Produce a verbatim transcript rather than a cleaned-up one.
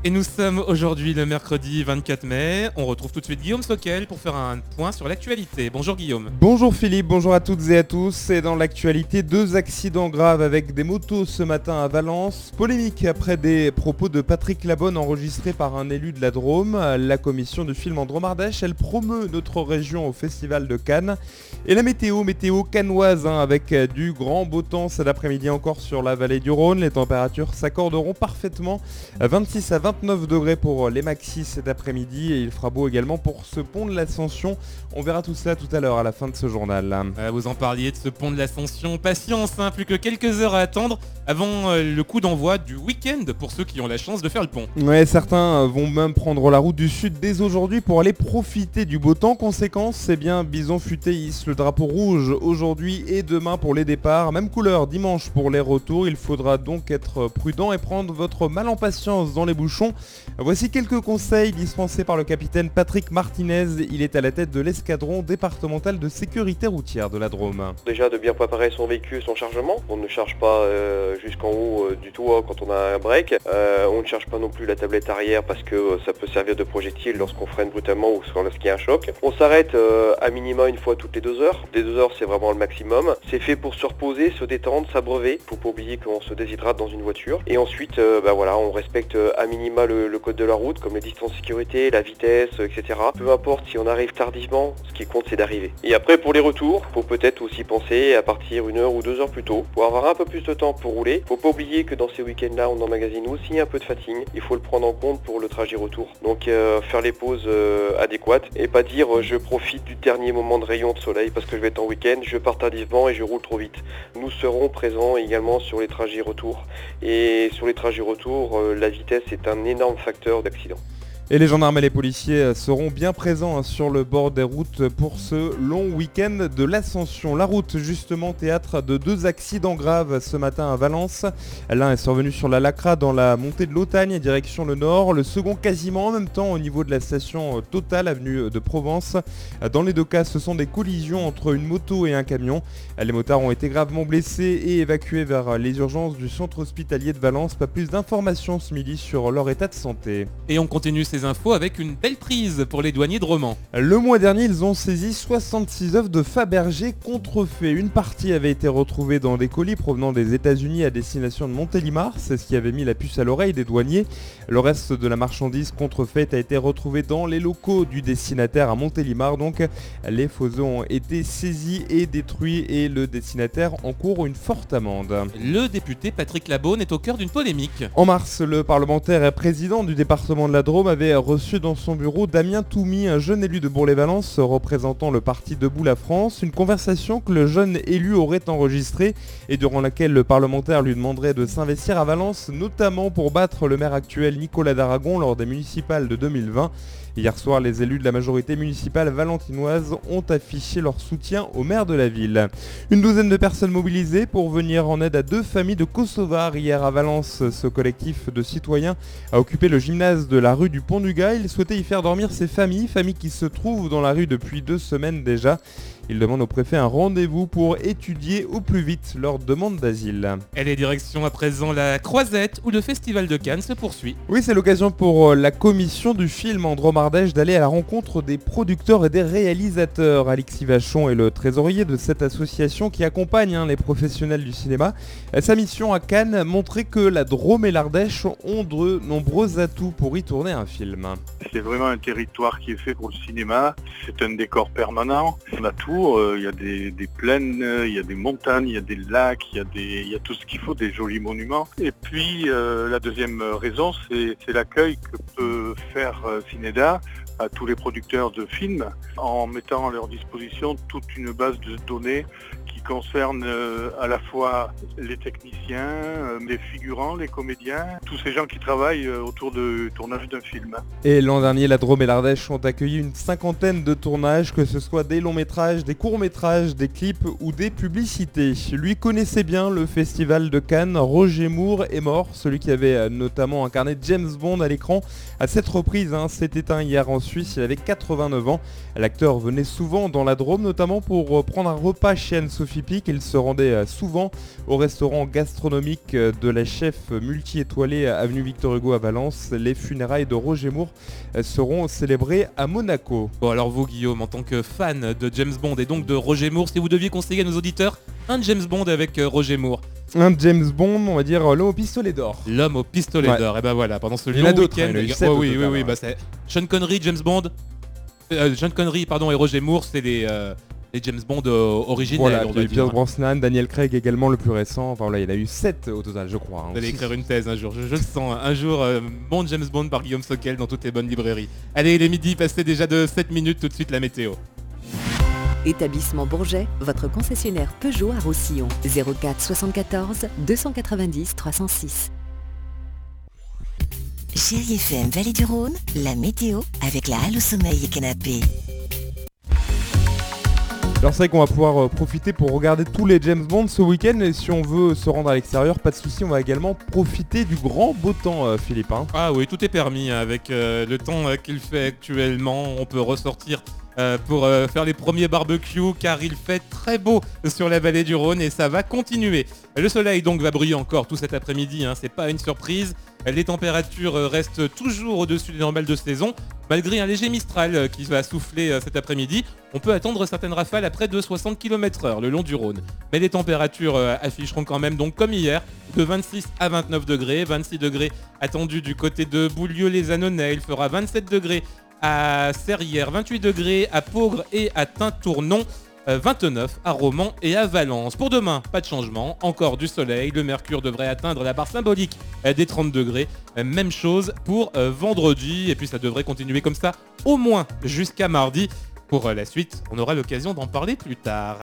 Et nous sommes aujourd'hui le mercredi vingt-quatre mai. On retrouve tout de suite Guillaume Soquel pour faire un point sur l'actualité. Bonjour Guillaume. Bonjour Philippe, bonjour à toutes et à tous. Et dans l'actualité, deux accidents graves avec des motos ce matin à Valence. Polémique après des propos de Patrick Labonne enregistrés par un élu de la Drôme. La commission du film Andromardèche, elle promeut notre région au Festival de Cannes. Et la météo, météo cannoise hein, avec du grand beau temps cet après-midi encore sur la vallée du Rhône. Les températures s'accorderont parfaitement à vingt-six à vingt-neuf degrés pour les maxis cet après-midi. Et il fera beau également pour ce pont de l'Ascension. On verra tout cela tout à l'heure à la fin de ce journal. Euh, vous en parliez de ce pont de l'Ascension. Patience, hein, plus que quelques heures à attendre avant euh, le coup d'envoi du week-end pour ceux qui ont la chance de faire le pont. Ouais, certains vont même prendre la route du sud dès aujourd'hui pour aller profiter du beau temps. Conséquence, c'est bien Bison Futé hisse le drapeau rouge aujourd'hui et demain pour les départs. Même couleur dimanche pour les retours. Il faudra donc être prudent et prendre votre mal en patience dans les bouchons. Voici quelques conseils dispensés par le capitaine Patrick Martinez. Il est à la tête de l'escadron départemental de sécurité routière de la Drôme. Déjà de bien préparer son véhicule, son chargement. On ne charge pas euh, jusqu'en haut euh, du toit quand on a un break. Euh, on ne charge pas non plus la tablette arrière parce que euh, ça peut servir de projectile lorsqu'on freine brutalement ou lorsqu'il y a un choc. On s'arrête euh, à minima une fois toutes les deux heures. Les deux heures c'est vraiment le maximum. C'est fait pour se reposer, se détendre, s'abreuver. Faut pas oublier qu'on se déshydrate dans une voiture. Et ensuite, euh, bah voilà, on respecte euh, à minima le, le code de la route, comme les distances de sécurité, la vitesse, euh, et cetera. Peu importe si on arrive tardivement, ce qui compte c'est d'arriver. Et après pour les retours, faut peut-être aussi penser à partir une heure ou deux heures plus tôt pour avoir un peu plus de temps pour rouler. Faut pas oublier que dans ces week-ends-là, on emmagasine aussi un peu de fatigue. Il faut le prendre en compte pour le trajet retour. Donc euh, faire les pauses euh, adéquates et pas dire euh, je profite du dernier moment de rayon de soleil parce que je vais être en week-end, je pars tardivement et je roule trop vite. Nous serons présents également sur les trajets retour. Et sur les trajets retour, euh, la vitesse est un énorme facteur d'accident. Et les gendarmes et les policiers seront bien présents sur le bord des routes pour ce long week-end de l'Ascension. La route, justement, théâtre de deux accidents graves ce matin à Valence. L'un est survenu sur la Lacra dans la montée de l'Autagne, direction le nord. Le second quasiment en même temps au niveau de la station Total, avenue de Provence. Dans les deux cas, ce sont des collisions entre une moto et un camion. Les motards ont été gravement blessés et évacués vers les urgences du centre hospitalier de Valence. Pas plus d'informations ce midi sur leur état de santé. Et on continue ces infos avec une belle prise pour les douaniers de Romans. Le mois dernier, ils ont saisi soixante-six œuvres de Fabergé contrefait. Une partie avait été retrouvée dans des colis provenant des États-Unis à destination de Montélimar. C'est ce qui avait mis la puce à l'oreille des douaniers. Le reste de la marchandise contrefaite a été retrouvé dans les locaux du destinataire à Montélimar. Donc, les faux œufs ont été saisis et détruits et le destinataire encourt une forte amende. Le député Patrick Labonne est au cœur d'une polémique. En mars, le parlementaire et président du département de la Drôme avait reçu dans son bureau Damien Toumy, un jeune élu de Bourg-les-Valences représentant le parti Debout la France. Une conversation que le jeune élu aurait enregistrée et durant laquelle le parlementaire lui demanderait de s'investir à Valence, notamment pour battre le maire actuel Nicolas d'Aragon lors des municipales de deux mille vingt. Hier soir, les élus de la majorité municipale valentinoise ont affiché leur soutien au maire de la ville. Une douzaine de personnes mobilisées pour venir en aide à deux familles de Kosovars hier à Valence. Ce collectif de citoyens a occupé le gymnase de la rue du Pont du Gars. Il souhaitait y faire dormir ces familles, familles qui se trouvent dans la rue depuis deux semaines déjà. Il demande au préfet un rendez-vous pour étudier au plus vite leur demande d'asile. Elle est direction à présent la Croisette où le festival de Cannes se poursuit. Oui, c'est l'occasion pour la commission du film Andromardèche d'aller à la rencontre des producteurs et des réalisateurs. Alexis Vachon est le trésorier de cette association qui accompagne hein, les professionnels du cinéma. Sa mission à Cannes, montrer que la Drôme et l'Ardèche ont de nombreux atouts pour y tourner un film. C'est vraiment un territoire qui est fait pour le cinéma. C'est un décor permanent. On a tout. Il y a des, des plaines, il y a des montagnes, il y a des lacs, il y a, des, il y a tout ce qu'il faut, des jolis monuments. Et puis euh, la deuxième raison, c'est, c'est l'accueil que peut faire euh, Cinéda à tous les producteurs de films en mettant à leur disposition toute une base de données qui concerne euh, à la fois les techniciens, euh, les figurants, les comédiens, tous ces gens qui travaillent euh, autour du tournage d'un film. Et l'an dernier, la Drôme et l'Ardèche ont accueilli une cinquantaine de tournages, que ce soit des longs métrages, des courts métrages, des clips ou des publicités. Lui connaissait bien le festival de Cannes. Roger Moore est mort, celui qui avait notamment incarné James Bond à l'écran. À cette reprise, hein, s'est éteint hier en Suisse, il avait quatre-vingt-neuf ans. L'acteur venait souvent dans la Drôme, notamment pour prendre un repas chez Anne-Sophie Fipic. Il se rendait souvent au restaurant gastronomique de la chef multi-étoilée avenue Victor Hugo à Valence. Les funérailles de Roger Moore seront célébrées à Monaco. Bon alors vous Guillaume, en tant que fan de James Bond et donc de Roger Moore, si vous deviez conseiller à nos auditeurs un James Bond avec Roger Moore. Un James Bond, on va dire l'homme au pistolet d'or. L'homme au pistolet Ouais. d'or, et ben voilà, pendant ce Il y en long a d'autres, week-end... hein, il y en a eu les- sept oh au oui, oui, total, oui, ouais. bah c'est Sean Connery, James Bond, euh, Sean Connery, pardon, et Roger Moore, c'est les, euh, les James Bond euh, originels, Voilà, on puis va il y a eu dire. Pierce hein. Brosnan, Daniel Craig également le plus récent. Enfin voilà, il y en a eu sept au total, je crois. hein, Vous allez aussi. écrire une thèse un jour, je, je le sens, un jour, euh, bon James Bond par Guillaume Soquel dans toutes les bonnes librairies. Allez, il est midi, passez déjà de sept minutes, tout de suite la météo. Établissement Bourget, votre concessionnaire Peugeot à Roussillon. zéro quatre soixante-quatorze deux cent quatre-vingt-dix trois cent six. Chérie F M Vallée du Rhône, la météo avec la halle au sommeil et canapé. Alors c'est vrai qu'on va pouvoir euh, profiter pour regarder tous les James Bond ce week-end. Et si on veut se rendre à l'extérieur, pas de souci, on va également profiter du grand beau temps, euh, Philippe. hein. Ah oui, tout est permis hein, avec euh, le temps euh, qu'il fait actuellement. On peut ressortir euh, pour euh, faire les premiers barbecues car il fait très beau sur la vallée du Rhône et ça va continuer. Le soleil donc va briller encore tout cet après-midi, hein, c'est pas une surprise. Les températures euh, restent toujours au-dessus des normales de saison. Malgré un léger mistral euh, qui va souffler euh, cet après-midi, on peut attendre certaines rafales à près de soixante kilomètres heure le long du Rhône. Mais les températures euh, afficheront quand même, donc comme hier, de vingt-six à vingt-neuf degrés. vingt-six degrés attendus du côté de Boulieu-les-Annonais. Il fera vingt-sept degrés à Serrières, vingt-huit degrés à Peaugres et à Tintournon. euh, vingt-neuf à Romans et à Valence. Pour demain, pas de changement, encore du soleil, le mercure devrait atteindre la barre symbolique euh, des trente degrés. Euh, Même chose pour euh, vendredi, et puis ça devrait continuer comme ça au moins jusqu'à mardi. Pour euh, la suite, on aura l'occasion d'en parler plus tard.